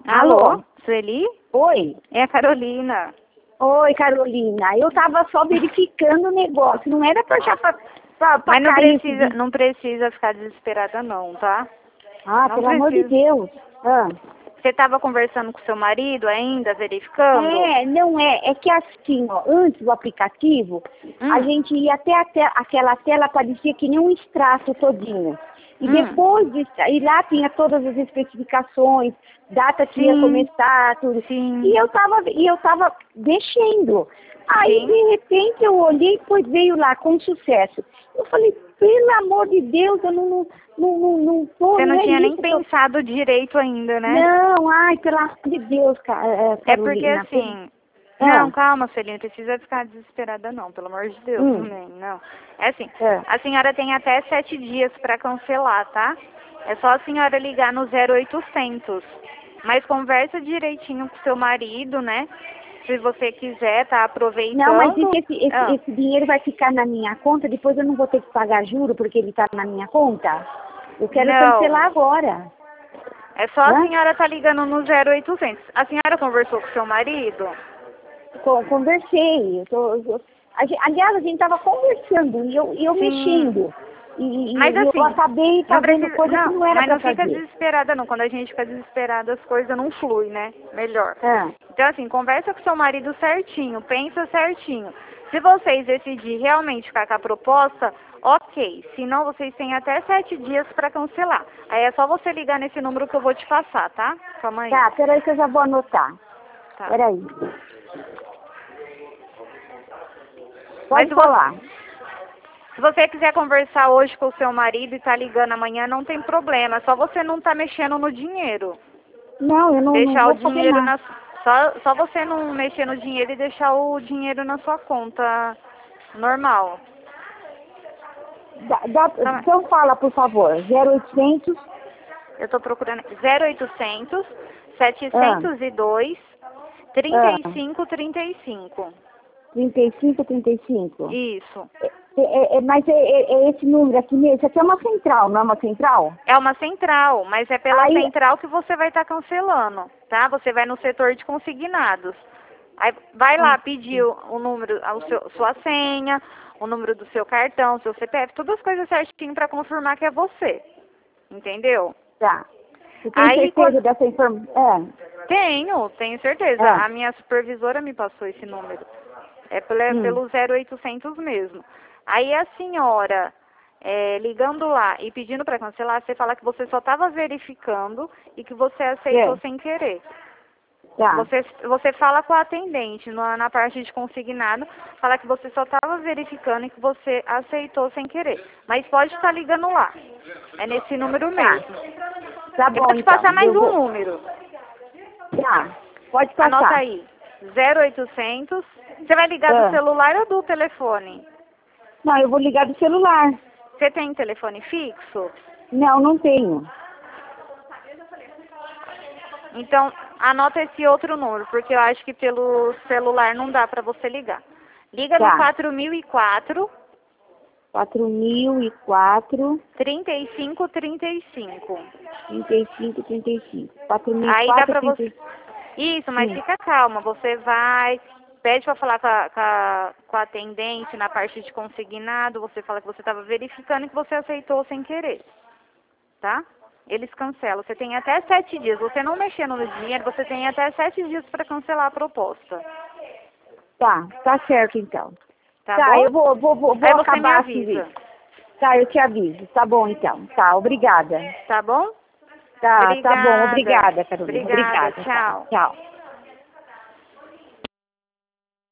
Alô, Sueli? Oi. É a Carolina. Oi, Carolina. Eu tava só verificando o negócio. Não era pra já Mas não cair precisa, não precisa ficar desesperada não, tá? Ah, não pelo amor de precisa. Deus. Ah. Você estava conversando com seu marido ainda, verificando? Não é. É que assim, ó, antes do aplicativo, a gente ia até aquela tela, parecia que nem um extrato todinho. E depois, e lá tinha todas as especificações, data que ia começar, tudo. Sim. E eu tava mexendo. Aí, de repente, eu olhei e depois veio lá com sucesso. Eu falei, pelo amor de Deus, eu não tô... Você não tinha nem isso, pensado direito ainda, né? Não, ai, pelo amor de Deus, É porque Carolina. assim... Não, calma, Sueli, não precisa ficar desesperada não, pelo amor de Deus também, não. É assim, a senhora tem até 7 dias para cancelar, tá? É só a senhora ligar no 0800. Mas conversa direitinho com seu marido, né? Se você quiser, tá aproveitando. Não, mas esse dinheiro vai ficar na minha conta, depois eu não vou ter que pagar juro porque ele tá na minha conta? Eu quero cancelar agora. É só a senhora tá ligando no 0800. A senhora conversou com seu marido? Conversei. Aliás, a gente tava conversando e eu mexendo. Mas assim, eu acabei fazendo coisa que não era mas pra não fica fazer. desesperada não. Quando a gente fica desesperada, as coisas não fluem, né? Melhor. Então assim, conversa com seu marido certinho, pensa certinho. Se vocês decidirem realmente ficar com a proposta, ok. Se não, vocês têm até 7 dias para cancelar. Aí é só você ligar nesse número que eu vou te passar, tá? Calma aí. Tá, peraí que eu já vou anotar. Tá. Peraí. Pode falar. Se você quiser conversar hoje com o seu marido e tá ligando amanhã, não tem problema. Só você não tá mexendo no dinheiro. Não, eu não Deixar vou o dinheiro nada. só você não mexer no dinheiro e deixar o dinheiro na sua conta normal. Então fala, por favor. 0800. Eu tô procurando 0800 702 3535. 3535. Isso. Mas é esse número aqui mesmo. Isso aqui é uma central, não é uma central? É uma central, mas é pela central que você vai estar cancelando, tá? Você vai no setor de consignados. Aí vai lá pedir o número, sua senha, o número do seu cartão, seu CPF, todas as coisas certinho para confirmar que é você. Entendeu? Tá. Você tem certeza dessa informação? Tenho certeza. A minha supervisora me passou esse número. É pelo 0800 mesmo. Aí a senhora, ligando lá e pedindo para cancelar, você fala que você só estava verificando e que você aceitou sem querer. Tá. Você fala com a atendente na parte de consignado, fala que você só estava verificando e que você aceitou sem querer. Mas pode estar ligando lá. É nesse número mesmo. Tá bom, eu vou te passar mais um número. Tá, pode passar. Anota aí. 0800. Você vai ligar do celular ou do telefone? Não, eu vou ligar do celular. Você tem telefone fixo? Não, não tenho. Então, anota esse outro número, porque eu acho que pelo celular não dá para você ligar. Liga no 4004. 4004. 3535. 3535. 4004. Aí dá pra você... Isso, mas fica calma. Você vai... Pede para falar com a atendente na parte de consignado. Você fala que você estava verificando e que você aceitou sem querer. Tá? Eles cancelam. Você tem até 7 dias. Você não mexendo no dinheiro, você tem até 7 dias para cancelar a proposta. Tá certo então. Tá bom? Eu vou aí você acabar me avisa. Tá, eu te aviso. Tá bom então. Tá, obrigada. Tá bom? Tá bom. Obrigada, Carolina. Obrigada. Tchau. Tchau.